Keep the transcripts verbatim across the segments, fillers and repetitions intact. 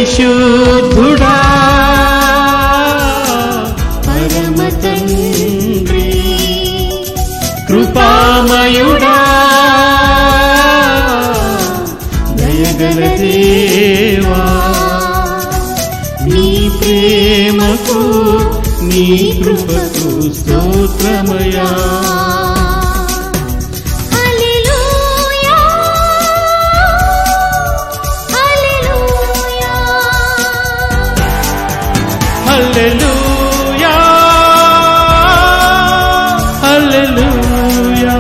పరిశుద్ధుడా పరమ తండ్రి కృపామయుడా దయగల దేవా నీ ప్రేమకు నీ కృపకు స్తోత్రమయా హల్లెలూయా హల్లెలూయా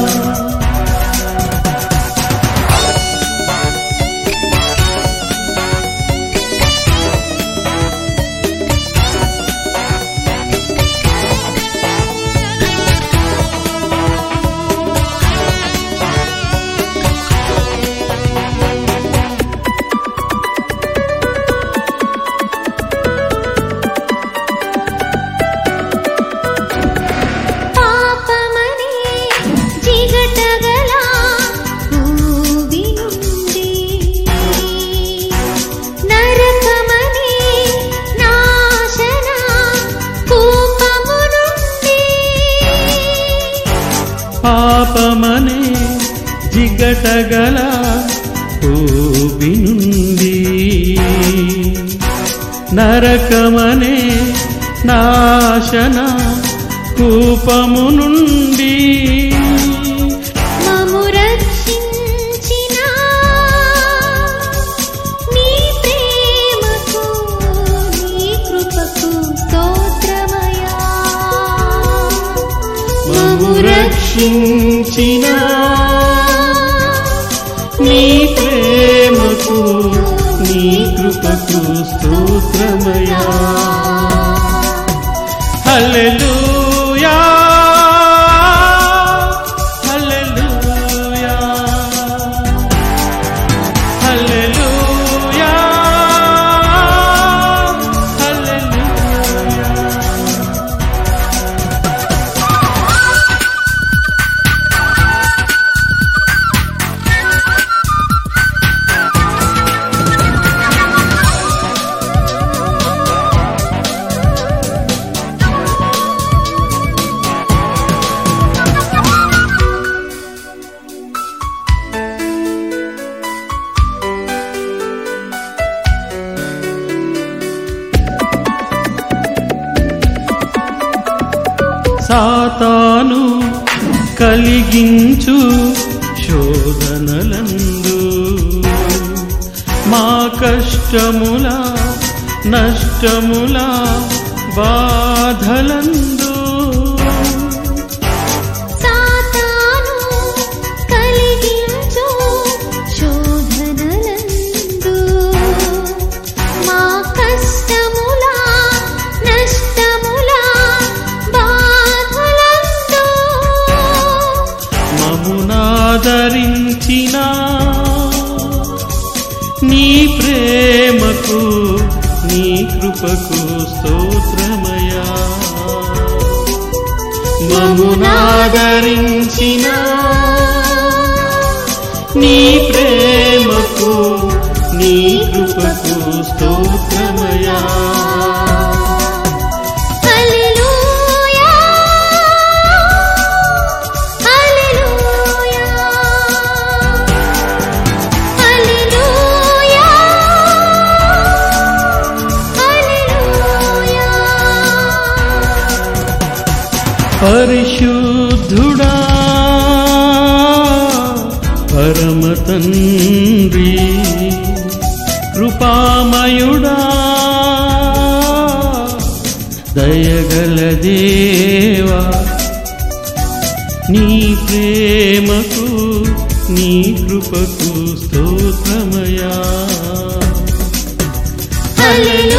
పాపమనే జిగటగల ఊబి నుండి నరకమనే నాశన కూపము నుండి మమ్ము రక్షించిన నీ ప్రేమకు నీ కృపకు స్తోత్రమయా మమ్ము రక్షించిన నీ ప్రేమకు నీ కృపకు స్తోత్రమయా హల్లెలూయా హల్లెలూయా హల్లెలూయా హల్లెలూయా సాతాను కలిగించు శోధనలందు మా కష్టముల నష్టముల బాధలందు సాతాను కలిగించు శోధనలందు మా కష్టముల నష్టముల బాధలందు మమునాదరించిన నీ ప్రేమకు నీ కృపకు స్తోత్రమయా మమునాదరించిన నీ ప్రేమకు నీ కృపకు స్తోత్రమయా హల్లెలూయా హల్లెలూయా హల్లెలూయా హల్లెలూయా పరిశుద్ధుడా పరమ తండ్రి కృపామయుడా దయగల దేవా నీ ప్రేమకు నీ కృపకు స్తోత్రమయా హల్లెలూయా